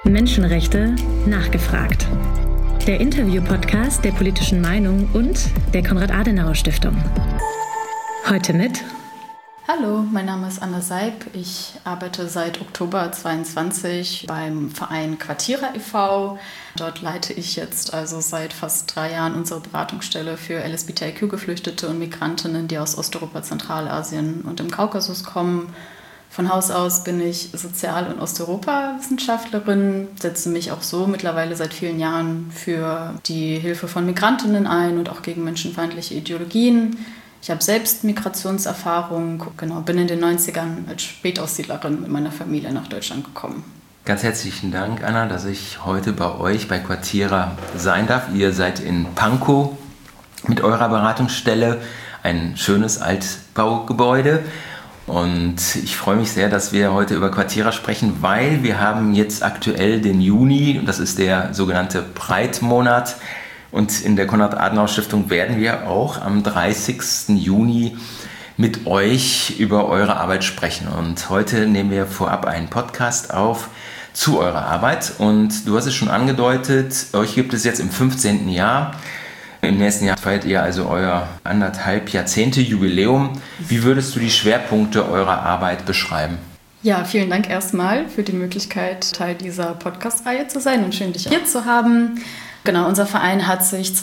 Menschenrechte nachgefragt. Der Interview-Podcast der Politischen Meinung und der Konrad-Adenauer-Stiftung. Heute mit... Hallo, mein Name ist Anna Seib. Ich arbeite seit Oktober 2022 beim Verein Quartierer e.V. Dort leite ich jetzt also seit fast 3 Jahren unsere Beratungsstelle für LSBTIQ-Geflüchtete und Migrantinnen, die aus Osteuropa, Zentralasien und dem Kaukasus kommen. Von Haus aus bin ich Sozial- und Osteuropa-Wissenschaftlerin, setze mich auch so mittlerweile seit vielen Jahren für die Hilfe von Migrantinnen ein und auch gegen menschenfeindliche Ideologien. Ich habe selbst Migrationserfahrung, bin in den 90ern als Spätaussiedlerin mit meiner Familie nach Deutschland gekommen. Ganz herzlichen Dank, Anna, dass ich heute bei euch bei Quartierer sein darf. Ihr seid in Pankow mit eurer Beratungsstelle, ein schönes Altbaugebäude. Und ich freue mich sehr, dass wir heute über Quartierer sprechen, weil wir haben jetzt aktuell den Juni, das ist der sogenannte Pride-Monat. Und in der Konrad-Adenauer-Stiftung werden wir auch am 30. Juni mit euch über eure Arbeit sprechen. Und heute nehmen wir vorab einen Podcast auf zu eurer Arbeit. Und du hast es schon angedeutet, euch gibt es jetzt im 15. Jahr. Im nächsten Jahr feiert ihr also euer 1,5 Jahrzehnte Jubiläum. Wie würdest du die Schwerpunkte eurer Arbeit beschreiben? Ja, vielen Dank erstmal für die Möglichkeit, Teil dieser Podcast-Reihe zu sein und schön, dich hier zu haben. Genau, unser Verein hat sich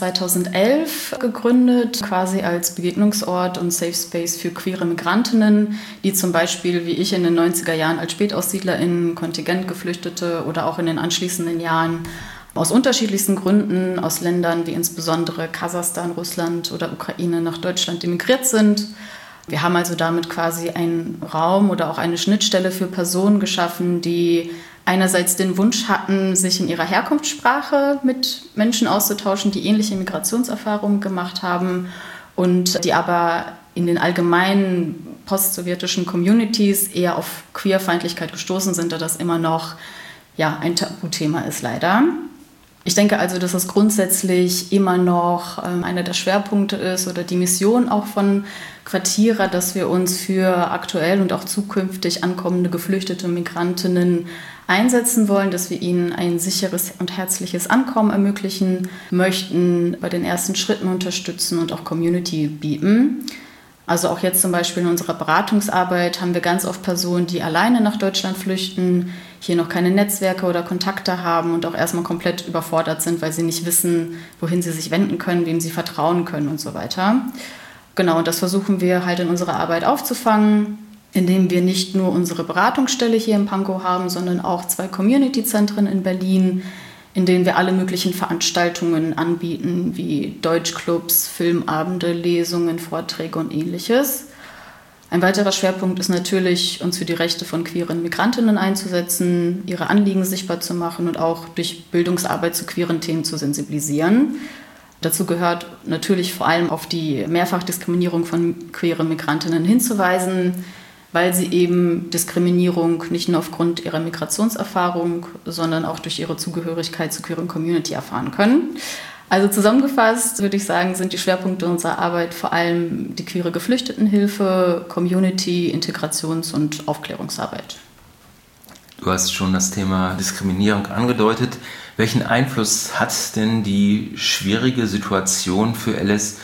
2011 gegründet, quasi als Begegnungsort und Safe Space für queere Migrantinnen, die zum Beispiel, wie ich in den 90er Jahren als SpätaussiedlerInnen, Kontingentgeflüchtete oder auch in den anschließenden Jahren aus unterschiedlichsten Gründen aus Ländern wie insbesondere Kasachstan, Russland oder Ukraine nach Deutschland emigriert sind. Wir haben also damit quasi einen Raum oder auch eine Schnittstelle für Personen geschaffen, die einerseits den Wunsch hatten, sich in ihrer Herkunftssprache mit Menschen auszutauschen, die ähnliche Migrationserfahrungen gemacht haben und die aber in den allgemeinen post-sowjetischen Communities eher auf Queerfeindlichkeit gestoßen sind, da das immer noch ein Tabuthema ist leider. Ich denke also, dass es grundsätzlich immer noch einer der Schwerpunkte ist oder die Mission auch von Quartierer, dass wir uns für aktuell und auch zukünftig ankommende geflüchtete Migrantinnen einsetzen wollen, dass wir ihnen ein sicheres und herzliches Ankommen ermöglichen möchten, bei den ersten Schritten unterstützen und auch Community bieten. Also auch jetzt zum Beispiel in unserer Beratungsarbeit haben wir ganz oft Personen, die alleine nach Deutschland flüchten, hier noch keine Netzwerke oder Kontakte haben und auch erstmal komplett überfordert sind, weil sie nicht wissen, wohin sie sich wenden können, wem sie vertrauen können und so weiter. Genau, und das versuchen wir halt in unserer Arbeit aufzufangen, indem wir nicht nur unsere Beratungsstelle hier in Pankow haben, sondern auch 2 Community-Zentren in Berlin, in denen wir alle möglichen Veranstaltungen anbieten, wie Deutschclubs, Filmabende, Lesungen, Vorträge und Ähnliches. Ein weiterer Schwerpunkt ist natürlich, uns für die Rechte von queeren Migrantinnen einzusetzen, ihre Anliegen sichtbar zu machen und auch durch Bildungsarbeit zu queeren Themen zu sensibilisieren. Dazu gehört natürlich vor allem auf die Mehrfachdiskriminierung von queeren Migrantinnen hinzuweisen, weil sie eben Diskriminierung nicht nur aufgrund ihrer Migrationserfahrung, sondern auch durch ihre Zugehörigkeit zur queeren Community erfahren können. Also zusammengefasst würde ich sagen, sind die Schwerpunkte unserer Arbeit vor allem die queere Geflüchtetenhilfe, Community, Integrations- und Aufklärungsarbeit. Du hast schon das Thema Diskriminierung angedeutet. Welchen Einfluss hat denn die schwierige Situation für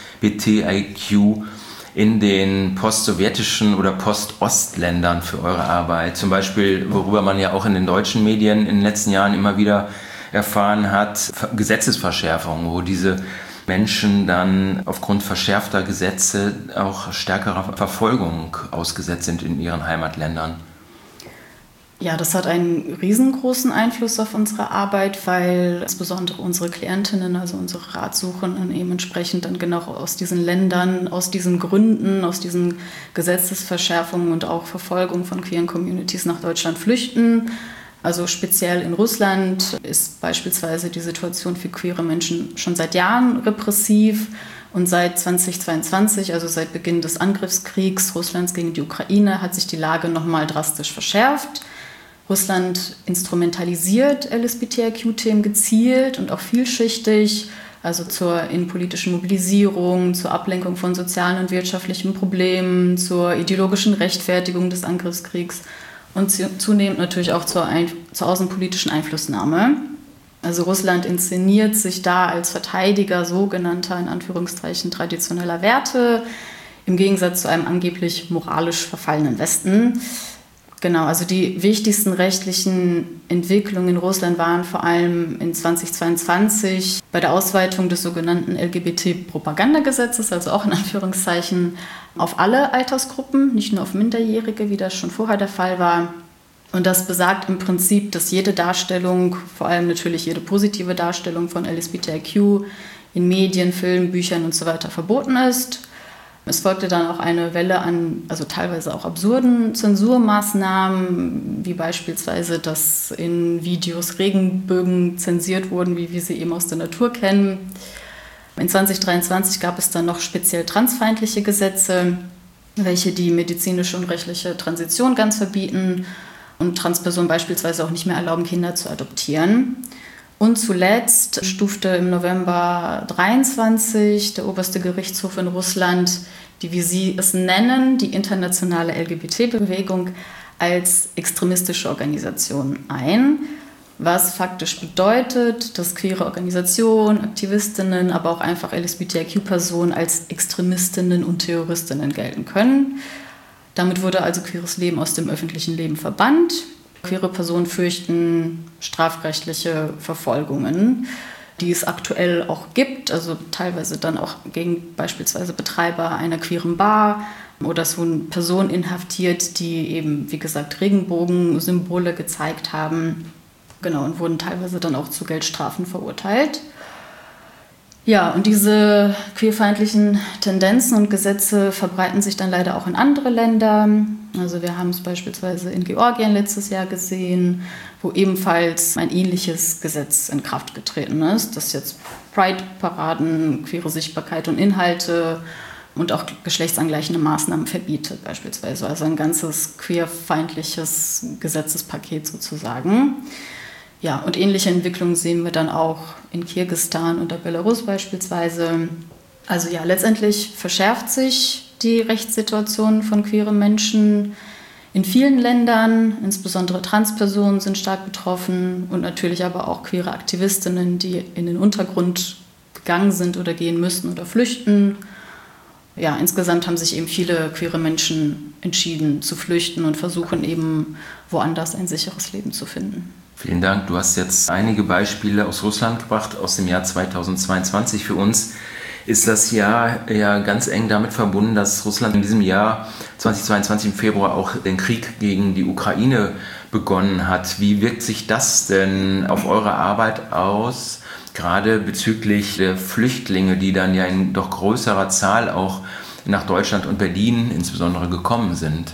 LSBTIQ in den post-sowjetischen oder Post-Ost-Ländern für eure Arbeit? Zum Beispiel, worüber man ja auch in den deutschen Medien in den letzten Jahren immer wieder erfahren hat, Gesetzesverschärfungen, wo diese Menschen dann aufgrund verschärfter Gesetze auch stärkerer Verfolgung ausgesetzt sind in ihren Heimatländern. Ja, das hat einen riesengroßen Einfluss auf unsere Arbeit, weil insbesondere unsere Klientinnen, also unsere Ratsuchenden eben entsprechend dann genau aus diesen Ländern, aus diesen Gründen, aus diesen Gesetzesverschärfungen und auch Verfolgung von queeren Communities nach Deutschland flüchten. Also speziell in Russland ist beispielsweise die Situation für queere Menschen schon seit Jahren repressiv. Und seit 2022, also seit Beginn des Angriffskriegs Russlands gegen die Ukraine, hat sich die Lage nochmal drastisch verschärft. Russland instrumentalisiert LSBTIQ-Themen gezielt und auch vielschichtig, also zur innenpolitischen Mobilisierung, zur Ablenkung von sozialen und wirtschaftlichen Problemen, zur ideologischen Rechtfertigung des Angriffskriegs und zunehmend natürlich auch zur außenpolitischen Einflussnahme. Also Russland inszeniert sich da als Verteidiger sogenannter, in Anführungszeichen, traditioneller Werte, im Gegensatz zu einem angeblich moralisch verfallenen Westen. Genau, also die wichtigsten rechtlichen Entwicklungen in Russland waren vor allem in 2022 bei der Ausweitung des sogenannten LGBT-Propagandagesetzes, also auch in Anführungszeichen, auf alle Altersgruppen, nicht nur auf Minderjährige, wie das schon vorher der Fall war. Und das besagt im Prinzip, dass jede Darstellung, vor allem natürlich jede positive Darstellung von LGBTIQ in Medien, Filmen, Büchern und so weiter verboten ist. Es folgte dann auch eine Welle an, also teilweise auch absurden Zensurmaßnahmen, wie beispielsweise, dass in Videos Regenbögen zensiert wurden, wie wir sie eben aus der Natur kennen. In 2023 gab es dann noch speziell transfeindliche Gesetze, welche die medizinische und rechtliche Transition ganz verbieten und Transpersonen beispielsweise auch nicht mehr erlauben, Kinder zu adoptieren. Und zuletzt stufte im November 2023 der oberste Gerichtshof in Russland, die, wie sie es nennen, die internationale LGBT-Bewegung als extremistische Organisation ein, was faktisch bedeutet, dass queere Organisationen, Aktivistinnen, aber auch einfach LGBTIQ-Personen als Extremistinnen und Terroristinnen gelten können. Damit wurde also queeres Leben aus dem öffentlichen Leben verbannt. Queere Personen fürchten strafrechtliche Verfolgungen, die es aktuell auch gibt, also teilweise dann auch gegen beispielsweise Betreiber einer queeren Bar oder so Personen inhaftiert, die eben, wie gesagt, Regenbogen-Symbole gezeigt haben, genau, und wurden teilweise dann auch zu Geldstrafen verurteilt. Ja, und diese queerfeindlichen Tendenzen und Gesetze verbreiten sich dann leider auch in andere Länder. Also wir haben es beispielsweise in Georgien letztes Jahr gesehen, wo ebenfalls ein ähnliches Gesetz in Kraft getreten ist, das jetzt Pride-Paraden, queere Sichtbarkeit und Inhalte und auch geschlechtsangleichende Maßnahmen verbietet beispielsweise. Also ein ganzes queerfeindliches Gesetzespaket sozusagen. Ja, und ähnliche Entwicklungen sehen wir dann auch in Kirgisistan und Belarus beispielsweise. Also ja, letztendlich verschärft sich die Rechtssituation von queeren Menschen in vielen Ländern. Insbesondere Transpersonen sind stark betroffen und natürlich aber auch queere Aktivistinnen, die in den Untergrund gegangen sind oder gehen müssen oder flüchten. Ja, insgesamt haben sich eben viele queere Menschen entschieden zu flüchten und versuchen eben woanders ein sicheres Leben zu finden. Vielen Dank. Du hast jetzt einige Beispiele aus Russland gebracht, aus dem Jahr 2022. Für uns ist das Jahr ja ganz eng damit verbunden, dass Russland in diesem Jahr 2022 im Februar auch den Krieg gegen die Ukraine begonnen hat. Wie wirkt sich das denn auf eure Arbeit aus, gerade bezüglich der Flüchtlinge, die dann ja in doch größerer Zahl auch nach Deutschland und Berlin insbesondere gekommen sind?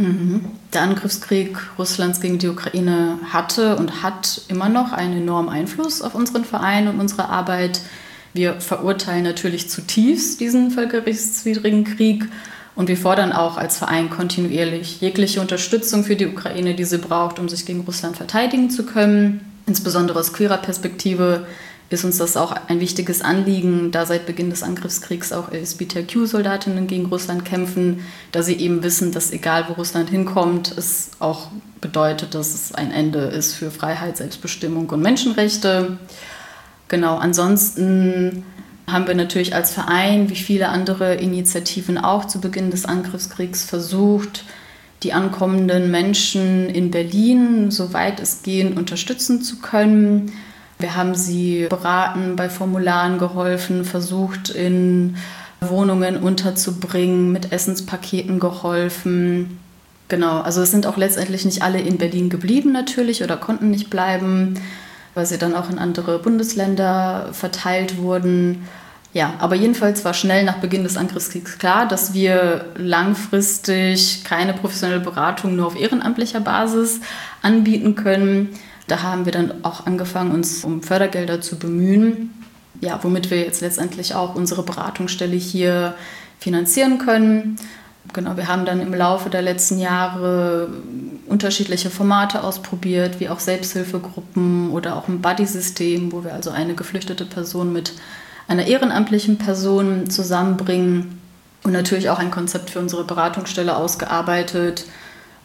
Der Angriffskrieg Russlands gegen die Ukraine hatte und hat immer noch einen enormen Einfluss auf unseren Verein und unsere Arbeit. Wir verurteilen natürlich zutiefst diesen völkerrechtswidrigen Krieg und wir fordern auch als Verein kontinuierlich jegliche Unterstützung für die Ukraine, die sie braucht, um sich gegen Russland verteidigen zu können. Insbesondere aus queerer Perspektive ist uns das auch ein wichtiges Anliegen, da seit Beginn des Angriffskriegs auch LGBTIQ-Soldatinnen gegen Russland kämpfen, da sie eben wissen, dass egal wo Russland hinkommt, es auch bedeutet, dass es ein Ende ist für Freiheit, Selbstbestimmung und Menschenrechte. Genau, ansonsten haben wir natürlich als Verein, wie viele andere Initiativen auch zu Beginn des Angriffskriegs versucht, die ankommenden Menschen in Berlin, soweit es geht, unterstützen zu können. Wir haben sie beraten, bei Formularen geholfen, versucht, in Wohnungen unterzubringen, mit Essenspaketen geholfen. Genau, also es sind auch letztendlich nicht alle in Berlin geblieben natürlich oder konnten nicht bleiben, weil sie dann auch in andere Bundesländer verteilt wurden. Ja, aber jedenfalls war schnell nach Beginn des Angriffskriegs klar, dass wir langfristig keine professionelle Beratung nur auf ehrenamtlicher Basis anbieten können. Da haben wir dann auch angefangen, uns um Fördergelder zu bemühen, ja, womit wir jetzt letztendlich auch unsere Beratungsstelle hier finanzieren können. Genau, wir haben dann im Laufe der letzten Jahre unterschiedliche Formate ausprobiert, wie auch Selbsthilfegruppen oder auch ein Buddy-System, wo wir also eine geflüchtete Person mit einer ehrenamtlichen Person zusammenbringen und natürlich auch ein Konzept für unsere Beratungsstelle ausgearbeitet.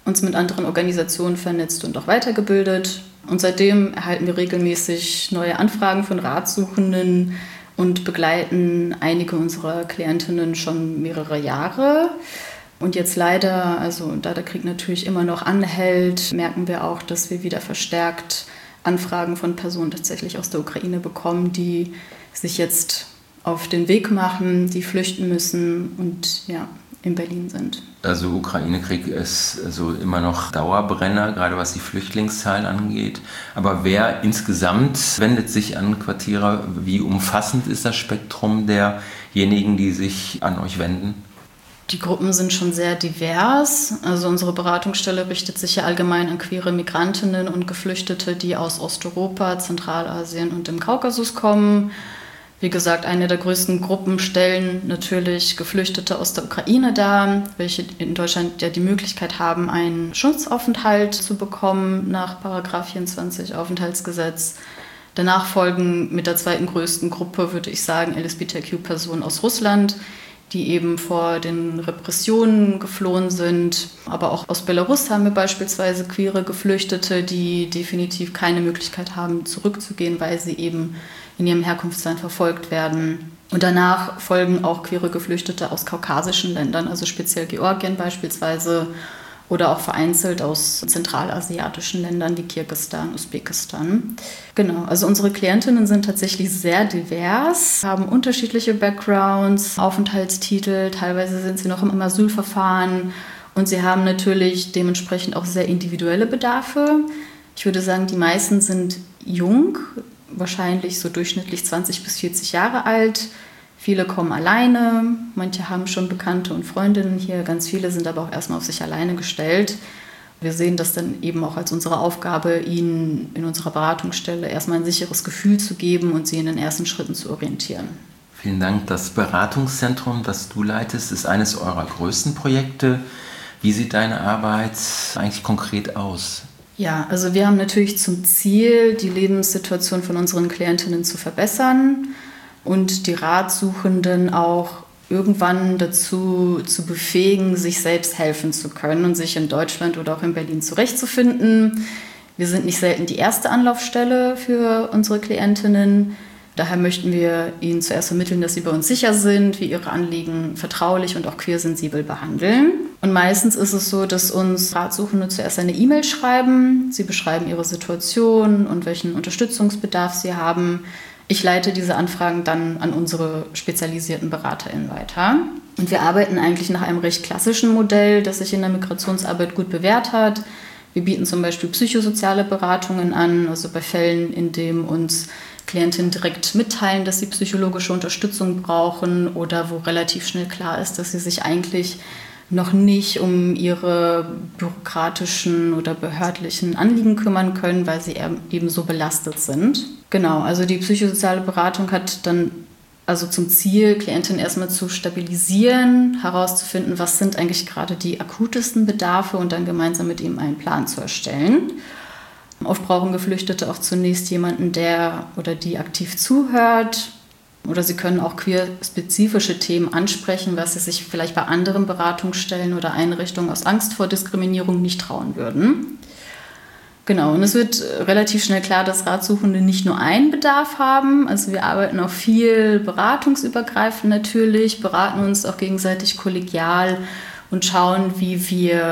uns mit anderen Organisationen vernetzt und auch weitergebildet. Und seitdem erhalten wir regelmäßig neue Anfragen von Ratsuchenden und begleiten einige unserer Klientinnen schon mehrere Jahre. Und jetzt leider, also da der Krieg natürlich immer noch anhält, merken wir auch, dass wir wieder verstärkt Anfragen von Personen tatsächlich aus der Ukraine bekommen, die sich jetzt auf den Weg machen, die flüchten müssen und ja, in Berlin sind. Also Ukraine-Krieg ist also immer noch Dauerbrenner, gerade was die Flüchtlingszahlen angeht. Aber wer insgesamt wendet sich an Quartierer? Wie umfassend ist das Spektrum derjenigen, die sich an euch wenden? Die Gruppen sind schon sehr divers. Also unsere Beratungsstelle richtet sich ja allgemein an queere Migrantinnen und Geflüchtete, die aus Osteuropa, Zentralasien und dem Kaukasus kommen. Wie gesagt, eine der größten Gruppen stellen natürlich Geflüchtete aus der Ukraine dar, welche in Deutschland ja die Möglichkeit haben, einen Schutzaufenthalt zu bekommen nach § 24 Aufenthaltsgesetz. Danach folgen mit der zweiten größten Gruppe, würde ich sagen, LGBTQ-Personen aus Russland, die eben vor den Repressionen geflohen sind. Aber auch aus Belarus haben wir beispielsweise queere Geflüchtete, die definitiv keine Möglichkeit haben, zurückzugehen, weil sie eben in ihrem Herkunftsland verfolgt werden. Und danach folgen auch queere Geflüchtete aus kaukasischen Ländern, also speziell Georgien beispielsweise oder auch vereinzelt aus zentralasiatischen Ländern wie Kirgisistan, Usbekistan. Genau, also unsere Klientinnen sind tatsächlich sehr divers, haben unterschiedliche Backgrounds, Aufenthaltstitel, teilweise sind sie noch im Asylverfahren und sie haben natürlich dementsprechend auch sehr individuelle Bedarfe. Ich würde sagen, die meisten sind jung, wahrscheinlich so durchschnittlich 20 bis 40 Jahre alt. Viele kommen alleine, manche haben schon Bekannte und Freundinnen hier, ganz viele sind aber auch erstmal auf sich alleine gestellt. Wir sehen das dann eben auch als unsere Aufgabe, ihnen in unserer Beratungsstelle erstmal ein sicheres Gefühl zu geben und sie in den ersten Schritten zu orientieren. Vielen Dank. Das Beratungszentrum, das du leitest, ist eines eurer größten Projekte. Wie sieht deine Arbeit eigentlich konkret aus? Ja, also wir haben natürlich zum Ziel, die Lebenssituation von unseren Klientinnen zu verbessern und die Ratsuchenden auch irgendwann dazu zu befähigen, sich selbst helfen zu können und sich in Deutschland oder auch in Berlin zurechtzufinden. Wir sind nicht selten die erste Anlaufstelle für unsere Klientinnen. Daher möchten wir ihnen zuerst vermitteln, dass sie bei uns sicher sind, wir ihre Anliegen vertraulich und auch queersensibel behandeln. Und meistens ist es so, dass uns Ratsuchende zuerst eine E-Mail schreiben. Sie beschreiben ihre Situation und welchen Unterstützungsbedarf sie haben. Ich leite diese Anfragen dann an unsere spezialisierten BeraterInnen weiter. Und wir arbeiten eigentlich nach einem recht klassischen Modell, das sich in der Migrationsarbeit gut bewährt hat. Wir bieten zum Beispiel psychosoziale Beratungen an, also bei Fällen, in denen uns Klientinnen direkt mitteilen, dass sie psychologische Unterstützung brauchen oder wo relativ schnell klar ist, dass sie sich eigentlich noch nicht um ihre bürokratischen oder behördlichen Anliegen kümmern können, weil sie eben so belastet sind. Genau, also die psychosoziale Beratung hat dann also zum Ziel, Klientinnen erstmal zu stabilisieren, herauszufinden, was sind eigentlich gerade die akutesten Bedarfe und dann gemeinsam mit ihm einen Plan zu erstellen. Oft brauchen Geflüchtete auch zunächst jemanden, der oder die aktiv zuhört. Oder sie können auch queer-spezifische Themen ansprechen, was sie sich vielleicht bei anderen Beratungsstellen oder Einrichtungen aus Angst vor Diskriminierung nicht trauen würden. Genau, und es wird relativ schnell klar, dass Ratsuchende nicht nur einen Bedarf haben. Also wir arbeiten auch viel beratungsübergreifend natürlich, beraten uns auch gegenseitig kollegial und schauen, wie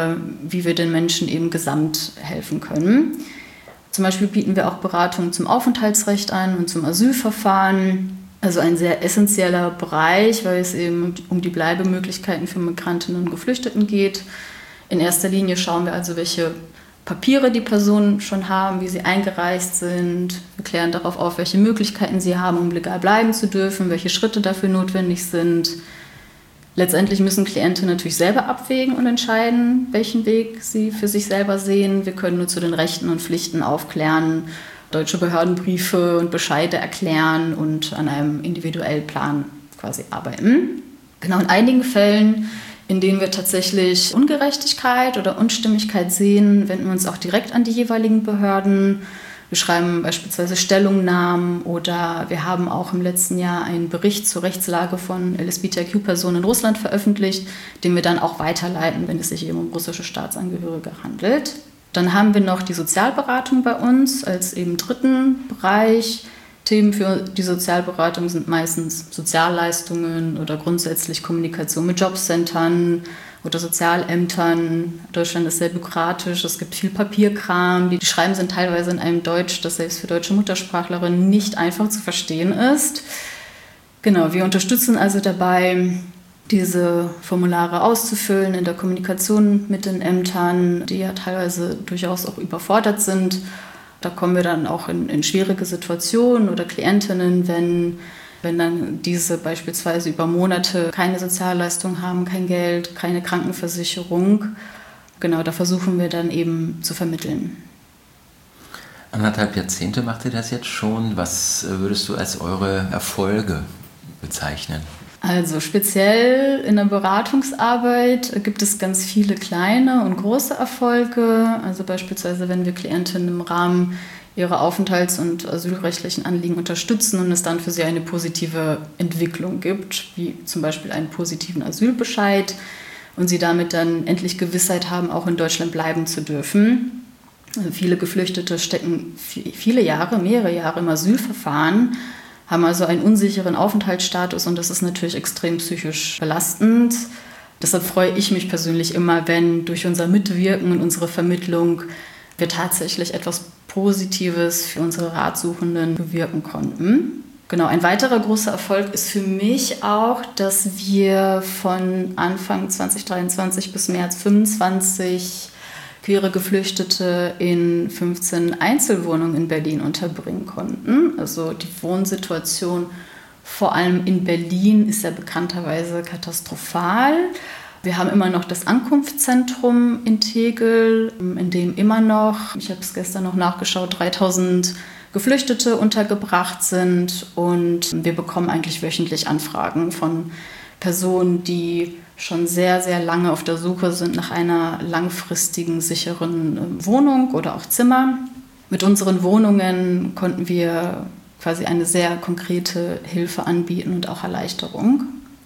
wir den Menschen eben gesamt helfen können. Zum Beispiel bieten wir auch Beratungen zum Aufenthaltsrecht an und zum Asylverfahren. Also ein sehr essentieller Bereich, weil es eben um die Bleibemöglichkeiten für Migrantinnen und Geflüchteten geht. In erster Linie schauen wir also, welche Papiere die Personen schon haben, wie sie eingereist sind. Wir klären darauf auf, welche Möglichkeiten sie haben, um legal bleiben zu dürfen, welche Schritte dafür notwendig sind. Letztendlich müssen Klienten natürlich selber abwägen und entscheiden, welchen Weg sie für sich selber sehen. Wir können nur zu den Rechten und Pflichten aufklären, deutsche Behördenbriefe und Bescheide erklären und an einem individuellen Plan quasi arbeiten. Genau, in einigen Fällen, in denen wir tatsächlich Ungerechtigkeit oder Unstimmigkeit sehen, wenden wir uns auch direkt an die jeweiligen Behörden. Wir schreiben beispielsweise Stellungnahmen oder wir haben auch im letzten Jahr einen Bericht zur Rechtslage von LGBTIQ-Personen in Russland veröffentlicht, den wir dann auch weiterleiten, wenn es sich eben um russische Staatsangehörige handelt. Dann haben wir noch die Sozialberatung bei uns als eben dritten Bereich. Themen für die Sozialberatung sind meistens Sozialleistungen oder grundsätzlich Kommunikation mit Jobcentern oder Sozialämtern. Deutschland ist sehr bürokratisch, es gibt viel Papierkram. Die Schreiben sind teilweise in einem Deutsch, das selbst für deutsche Muttersprachlerinnen nicht einfach zu verstehen ist. Genau, wir unterstützen also dabei, diese Formulare auszufüllen in der Kommunikation mit den Ämtern, die ja teilweise durchaus auch überfordert sind. Da kommen wir dann auch in schwierige Situationen oder Klientinnen, wenn dann diese beispielsweise über Monate keine Sozialleistung haben, kein Geld, keine Krankenversicherung. Genau, da versuchen wir dann eben zu vermitteln. 1,5 Jahrzehnte macht ihr das jetzt schon. Was würdest du als eure Erfolge bezeichnen? Also speziell in der Beratungsarbeit gibt es ganz viele kleine und große Erfolge. Also beispielsweise, wenn wir Klientinnen im Rahmen ihrer aufenthalts- und asylrechtlichen Anliegen unterstützen und es dann für sie eine positive Entwicklung gibt, wie zum Beispiel einen positiven Asylbescheid und sie damit dann endlich Gewissheit haben, auch in Deutschland bleiben zu dürfen. Also viele Geflüchtete stecken viele Jahre, mehrere Jahre im Asylverfahren, haben also einen unsicheren Aufenthaltsstatus und das ist natürlich extrem psychisch belastend. Deshalb freue ich mich persönlich immer, wenn durch unser Mitwirken und unsere Vermittlung wir tatsächlich etwas Positives für unsere Ratsuchenden bewirken konnten. Genau, ein weiterer großer Erfolg ist für mich auch, dass wir von Anfang 2023 bis März 2025 queere Geflüchtete in 15 Einzelwohnungen in Berlin unterbringen konnten. Also die Wohnsituation vor allem in Berlin ist ja bekannterweise katastrophal. Wir haben immer noch das Ankunftszentrum in Tegel, in dem immer noch, ich habe es gestern noch nachgeschaut, 3000 Geflüchtete untergebracht sind und wir bekommen eigentlich wöchentlich Anfragen von Personen, die schon sehr, sehr lange auf der Suche sind nach einer langfristigen, sicheren Wohnung oder auch Zimmer. Mit unseren Wohnungen konnten wir quasi eine sehr konkrete Hilfe anbieten und auch Erleichterung.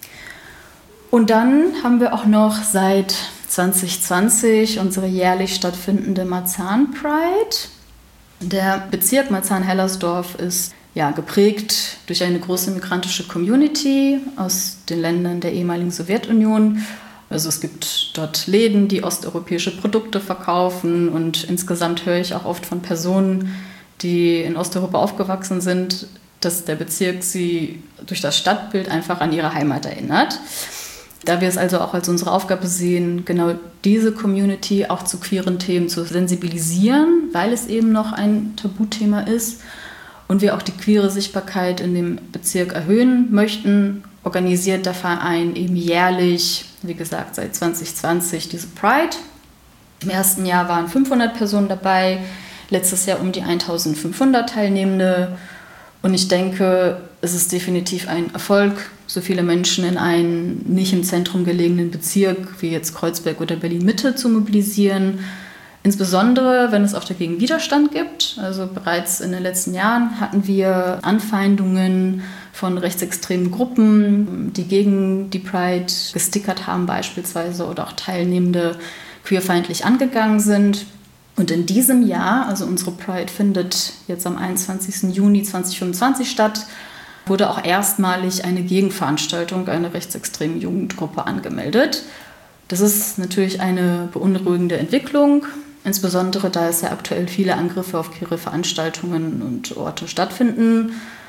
Und dann haben wir auch noch seit 2020 unsere jährlich stattfindende Marzahn Pride. Der Bezirk Marzahn-Hellersdorf ist geprägt durch eine große migrantische Community aus den Ländern der ehemaligen Sowjetunion. Also es gibt dort Läden, die osteuropäische Produkte verkaufen und insgesamt höre ich auch oft von Personen, die in Osteuropa aufgewachsen sind, dass der Bezirk sie durch das Stadtbild einfach an ihre Heimat erinnert. Da wir es also auch als unsere Aufgabe sehen, genau diese Community auch zu queeren Themen zu sensibilisieren, weil es eben noch ein Tabuthema ist und wir auch die queere Sichtbarkeit in dem Bezirk erhöhen möchten, organisiert der Verein eben jährlich, wie gesagt, seit 2020 diese Pride. Im ersten Jahr waren 500 Personen dabei, letztes Jahr um die 1500 Teilnehmende. Und ich denke, es ist definitiv ein Erfolg, so viele Menschen in einen nicht im Zentrum gelegenen Bezirk wie jetzt Kreuzberg oder Berlin-Mitte zu mobilisieren. Insbesondere, wenn es auch dagegen Widerstand gibt. Also bereits in den letzten Jahren hatten wir Anfeindungen von rechtsextremen Gruppen, die gegen die Pride gestickert haben beispielsweise oder auch Teilnehmende queerfeindlich angegangen sind. Und in diesem Jahr, also unsere Pride findet jetzt am 21. Juni 2025 statt, wurde auch erstmalig eine Gegenveranstaltung einer rechtsextremen Jugendgruppe angemeldet. Das ist natürlich eine beunruhigende Entwicklung, insbesondere da es ja aktuell viele Angriffe auf queere Veranstaltungen und Orte stattfinden.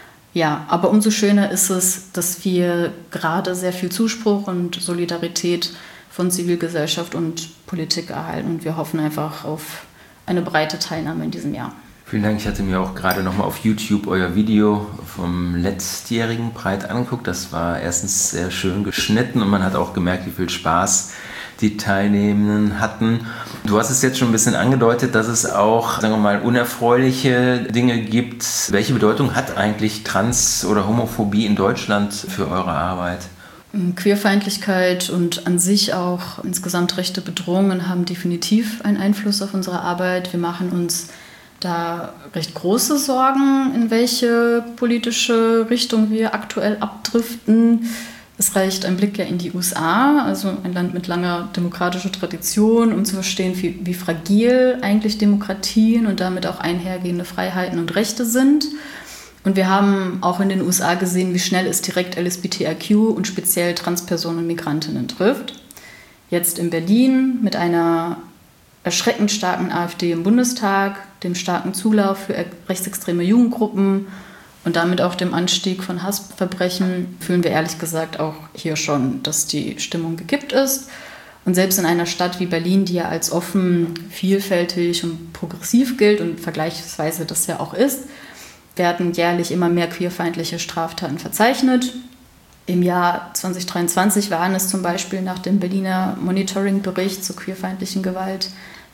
Ja, aber umso schöner ist es, dass wir gerade sehr viel Zuspruch und Solidarität von Zivilgesellschaft und Politik erhalten und wir hoffen einfach auf eine breite Teilnahme in diesem Jahr. Vielen Dank. Ich hatte mir auch gerade nochmal auf YouTube euer Video vom letztjährigen Pride angeguckt. Das war erstens sehr schön geschnitten und man hat auch gemerkt, wie viel Spaß die Teilnehmenden hatten. Du hast es jetzt schon ein bisschen angedeutet, dass es auch, sagen wir mal, unerfreuliche Dinge gibt. Welche Bedeutung hat eigentlich Trans- oder Homophobie in Deutschland für eure Arbeit? Queerfeindlichkeit und an sich auch insgesamt rechte Bedrohungen haben definitiv einen Einfluss auf unsere Arbeit. Wir machen uns da recht große Sorgen, in welche politische Richtung wir aktuell abdriften. Es reicht ein Blick ja in die USA, also ein Land mit langer demokratischer Tradition, um zu verstehen, wie fragil eigentlich Demokratien und damit auch einhergehende Freiheiten und Rechte sind. Und wir haben auch in den USA gesehen, wie schnell es direkt LSBTIQ und speziell Transpersonen und Migrantinnen trifft. Jetzt in Berlin mit einer erschreckend starken AfD im Bundestag, dem starken Zulauf für rechtsextreme Jugendgruppen und damit auch dem Anstieg von Hassverbrechen fühlen wir ehrlich gesagt auch hier schon, dass die Stimmung gekippt ist. Und selbst in einer Stadt wie Berlin, die ja als offen, vielfältig und progressiv gilt und vergleichsweise das ja auch ist, werden jährlich immer mehr queerfeindliche Straftaten verzeichnet. Im Jahr 2023 waren es zum Beispiel nach dem Berliner Monitoring-Bericht zur queerfeindlichen Gewalt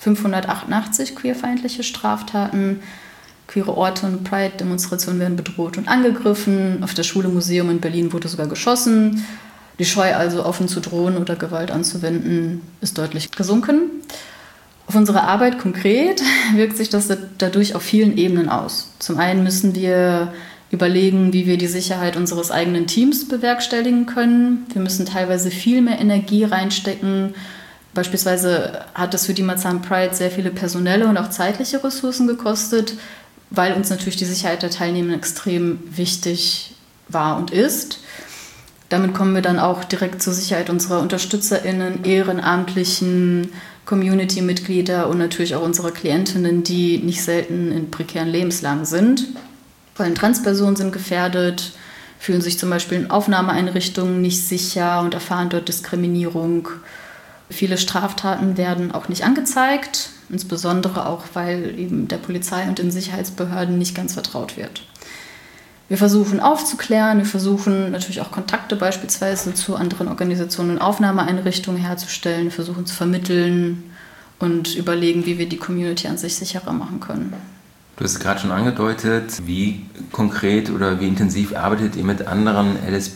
588 queerfeindliche Straftaten. Queere Orte und Pride-Demonstrationen werden bedroht und angegriffen. Auf der Schule Museum in Berlin wurde sogar geschossen. Die Scheu also, offen zu drohen oder Gewalt anzuwenden, ist deutlich gesunken. Auf unsere Arbeit konkret wirkt sich das dadurch auf vielen Ebenen aus. Zum einen müssen wir überlegen, wie wir die Sicherheit unseres eigenen Teams bewerkstelligen können. Wir müssen teilweise viel mehr Energie reinstecken. Beispielsweise hat es für die Marzahn Pride sehr viele personelle und auch zeitliche Ressourcen gekostet, weil uns natürlich die Sicherheit der Teilnehmenden extrem wichtig war und ist. Damit kommen wir dann auch direkt zur Sicherheit unserer UnterstützerInnen, Ehrenamtlichen, Community-Mitglieder und natürlich auch unserer Klientinnen, die nicht selten in prekären Lebenslagen sind. Vor allem Transpersonen sind gefährdet, fühlen sich zum Beispiel in Aufnahmeeinrichtungen nicht sicher und erfahren dort Diskriminierung. Viele Straftaten werden auch nicht angezeigt, insbesondere auch, weil eben der Polizei und den Sicherheitsbehörden nicht ganz vertraut wird. Wir versuchen aufzuklären, wir versuchen natürlich auch Kontakte beispielsweise zu anderen Organisationen und Aufnahmeeinrichtungen herzustellen, wir versuchen zu vermitteln und überlegen, wie wir die Community an sich sicherer machen können. Du hast gerade schon angedeutet, wie konkret oder wie intensiv arbeitet ihr mit anderen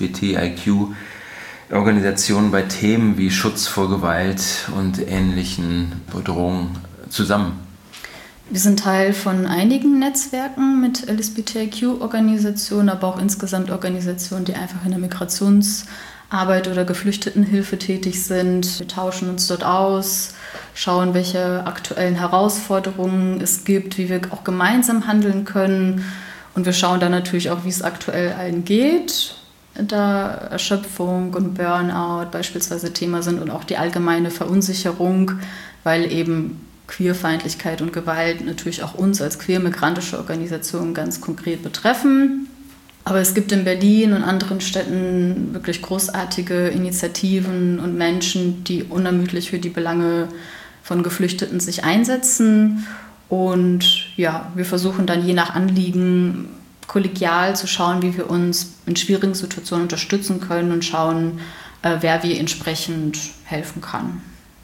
LSBTIQ-Organisationen bei Themen wie Schutz vor Gewalt und ähnlichen Bedrohungen zusammen? Wir sind Teil von einigen Netzwerken mit LSBTIQ-Organisationen, aber auch insgesamt Organisationen, die einfach in der Migrationsarbeit oder Geflüchtetenhilfe tätig sind. Wir tauschen uns dort aus, schauen, welche aktuellen Herausforderungen es gibt, wie wir auch gemeinsam handeln können. Und wir schauen dann natürlich auch, wie es aktuell allen geht, da Erschöpfung und Burnout beispielsweise Thema sind und auch die allgemeine Verunsicherung, weil eben Queerfeindlichkeit und Gewalt natürlich auch uns als queer-migrantische Organisation ganz konkret betreffen. Aber es gibt in Berlin und anderen Städten wirklich großartige Initiativen und Menschen, die unermüdlich für die Belange von Geflüchteten sich einsetzen. Und ja, wir versuchen dann je nach Anliegen kollegial zu schauen, wie wir uns in schwierigen Situationen unterstützen können und schauen, wer wir entsprechend helfen kann.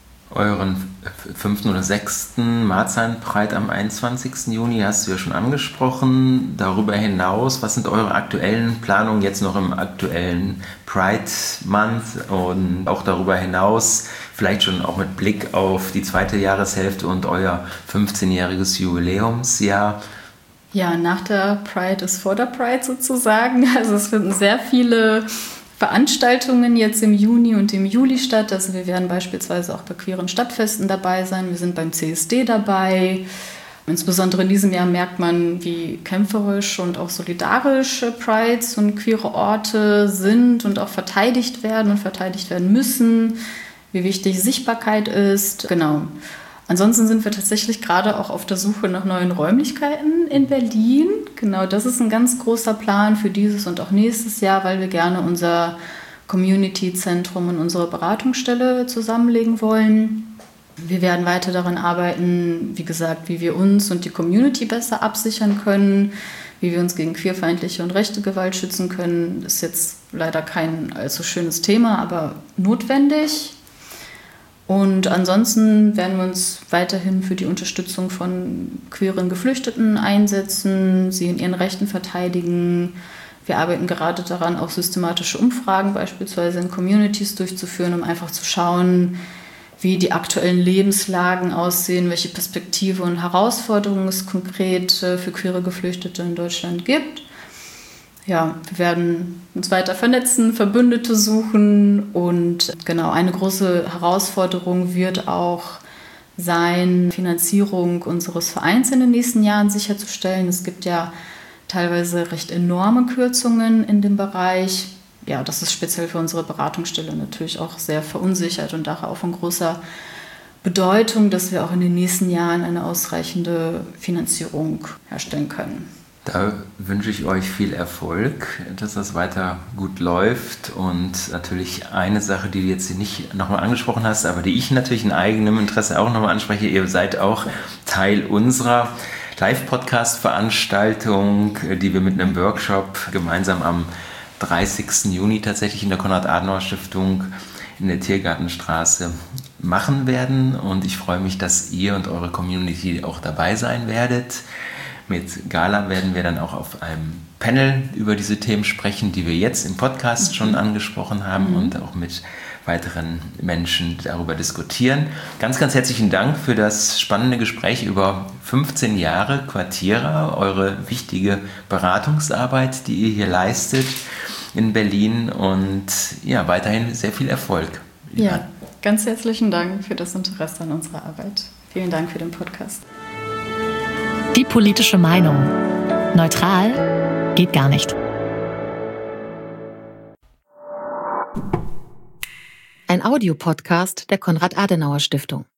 Euren 5. oder 6. Marzahn Pride am 21. Juni hast du ja schon angesprochen. Darüber hinaus, was sind eure aktuellen Planungen jetzt noch im aktuellen Pride Month und auch darüber hinaus, vielleicht schon auch mit Blick auf die zweite Jahreshälfte und euer 15-jähriges Jubiläumsjahr? Ja, nach der Pride ist vor der Pride sozusagen. Also es finden sehr viele Veranstaltungen jetzt im Juni und im Juli statt. Also wir werden beispielsweise auch bei queeren Stadtfesten dabei sein. Wir sind beim CSD dabei. Insbesondere in diesem Jahr merkt man, wie kämpferisch und auch solidarisch Prides und queere Orte sind und auch verteidigt werden müssen. Wie wichtig Sichtbarkeit ist. Genau. Ansonsten sind wir tatsächlich gerade auch auf der Suche nach neuen Räumlichkeiten in Berlin. Genau, das ist ein ganz großer Plan für dieses und auch nächstes Jahr, weil wir gerne unser Community-Zentrum und unsere Beratungsstelle zusammenlegen wollen. Wir werden weiter daran arbeiten, wie gesagt, wie wir uns und die Community besser absichern können, wie wir uns gegen queerfeindliche und rechte Gewalt schützen können. Das ist jetzt leider kein allzu schönes Thema, aber notwendig. Und ansonsten werden wir uns weiterhin für die Unterstützung von queeren Geflüchteten einsetzen, sie in ihren Rechten verteidigen. Wir arbeiten gerade daran, auch systematische Umfragen beispielsweise in Communities durchzuführen, um einfach zu schauen, wie die aktuellen Lebenslagen aussehen, welche Perspektive und Herausforderungen es konkret für queere Geflüchtete in Deutschland gibt. Ja, wir werden uns weiter vernetzen, Verbündete suchen und genau, eine große Herausforderung wird auch sein, Finanzierung unseres Vereins in den nächsten Jahren sicherzustellen. Es gibt ja teilweise recht enorme Kürzungen in dem Bereich. Ja, das ist speziell für unsere Beratungsstelle natürlich auch sehr verunsichert und daher auch von großer Bedeutung, dass wir auch in den nächsten Jahren eine ausreichende Finanzierung herstellen können. Da wünsche ich euch viel Erfolg, dass das weiter gut läuft. Und natürlich eine Sache, die du jetzt nicht nochmal angesprochen hast, aber die ich natürlich in eigenem Interesse auch nochmal anspreche. Ihr seid auch Teil unserer Live-Podcast-Veranstaltung, die wir mit einem Workshop gemeinsam am 30. Juni tatsächlich in der Konrad-Adenauer-Stiftung in der Tiergartenstraße machen werden. Und ich freue mich, dass ihr und eure Community auch dabei sein werdet. Mit Gala werden wir dann auch auf einem Panel über diese Themen sprechen, die wir jetzt im Podcast schon angesprochen haben und auch mit weiteren Menschen darüber diskutieren. Ganz, ganz herzlichen Dank für das spannende Gespräch über 15 Jahre Quartierer, eure wichtige Beratungsarbeit, die ihr hier leistet in Berlin und ja, weiterhin sehr viel Erfolg. Ja, ganz herzlichen Dank für das Interesse an unserer Arbeit. Vielen Dank für den Podcast. Die politische Meinung. Neutral geht gar nicht. Ein Audiopodcast der Konrad-Adenauer-Stiftung.